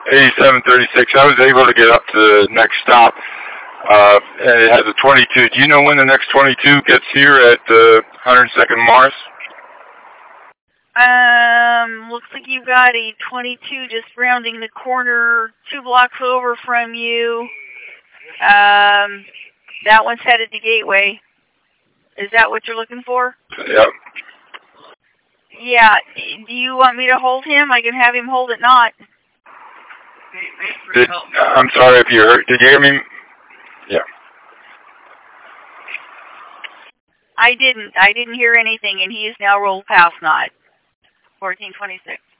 8736. I was able to get up to the next stop, and it has a 22. Do you know when the next 22 gets here at 102nd Mars? Looks like you've got a 22 just rounding the corner 2 blocks over from you. That one's headed to Gateway. Is that what you're looking for? Yep. Yeah. Do you want me to hold him? I can have him hold it not. I'm sorry if you heard. Did you hear me? Yeah. I didn't hear anything, and he is now rolled past not. 1426.